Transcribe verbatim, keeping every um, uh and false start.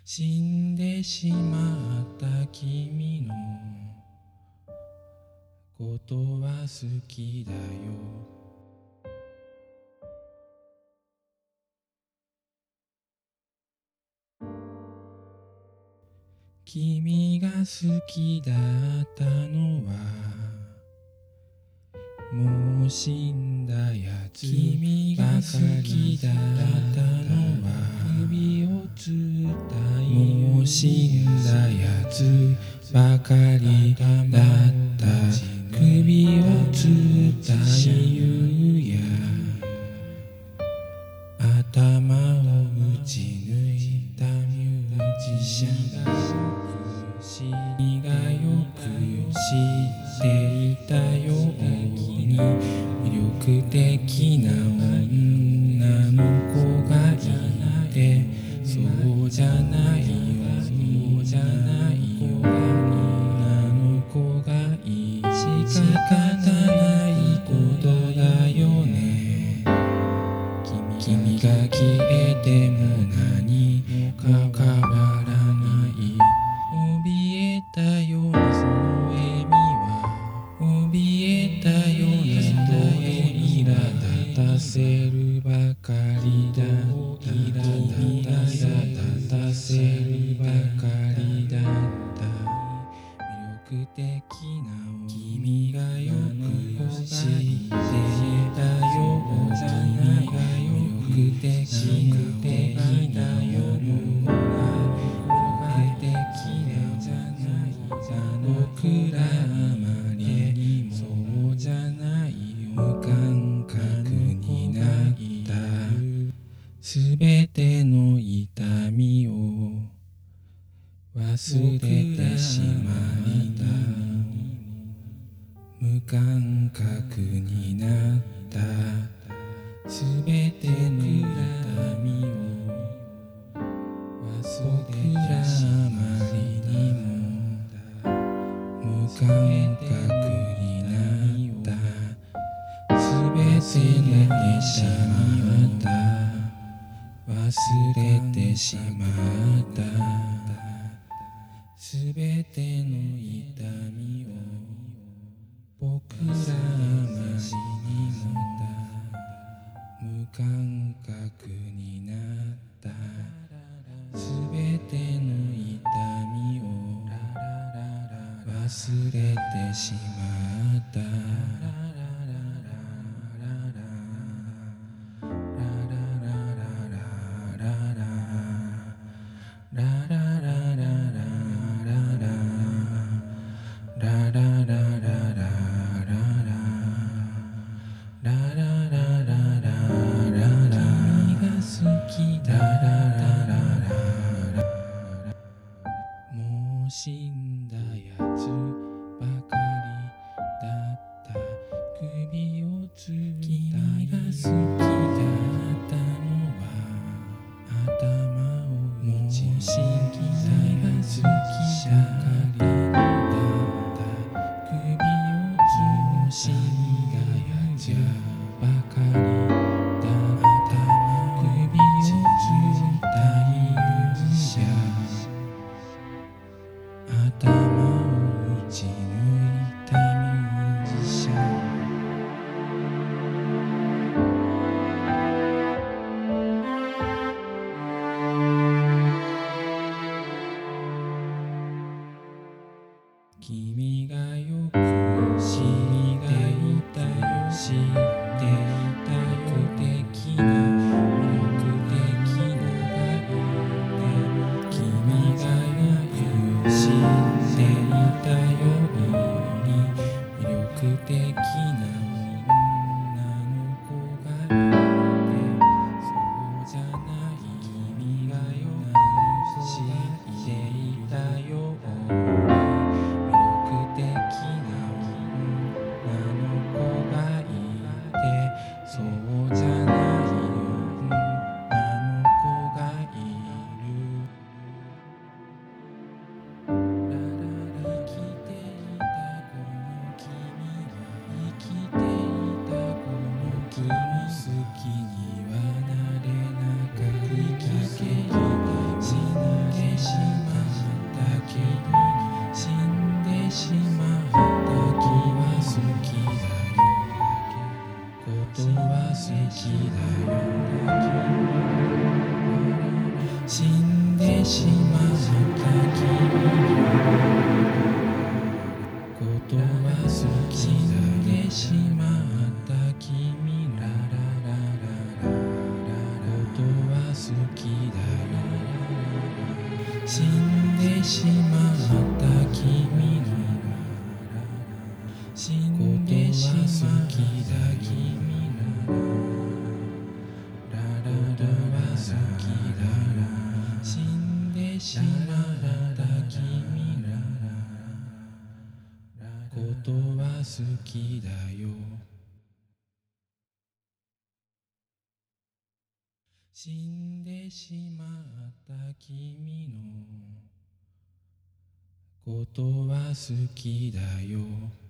死んでしまった君のことは好きだよ。君が好きだったのはもう死んだやつ。君が好きだったのは首をつったもう死んだやつばかりだった。首をつった夕や頭を打ち抜いたミュージシャンが君がよく知っていたように魅力的な女の子がいて、そうじゃないよ、そうじゃないよ、女の子がいい。仕方ないことだよね。君が消えても何も変わらない。怯えたようなその笑みは怯えたようなその笑みは苛立たせるばかりだった。苛立たせるばかりだった。魅力的な君がよく知っていたよ。君が魅力的な女が魅力的なじゃないじゃ僕らあまりにもそうじゃないよ。無感覚になったすべての痛みを忘れてしまった。無感覚になったすべての痛みを忘れてしまった。あまりにも無感覚になったすべての痛みを忘れてしまったすべての痛みを僕らあまりにも無感覚になったすべての痛みを忘れてしまった。もう死んだやつばかりだった首をついた。君が好きだったのは頭を打ち抜いた君が好きばかりだった首をついたやつばかりだった首をついた勇者頭を打ち抜いたミュージシャン。君がよく知っていたよ知っていたよ的な魅力的ながいて君がよく知っていたように魅力的な女の子がいてそうじゃない君がよく知っていたように魅力的な女の子がいてそうじゃない女の子がいる。生きていたこの君は生きていたこの君好きにはなれなかったけど死なれしんでしまった君のことは好きだよ。死んでしまった君のことは好きだよ。死んでしまった君の死んでしまった君のことは好きだよ。死んでしまった君のことは好きだよ。死んでしまった君のことは好きだよ。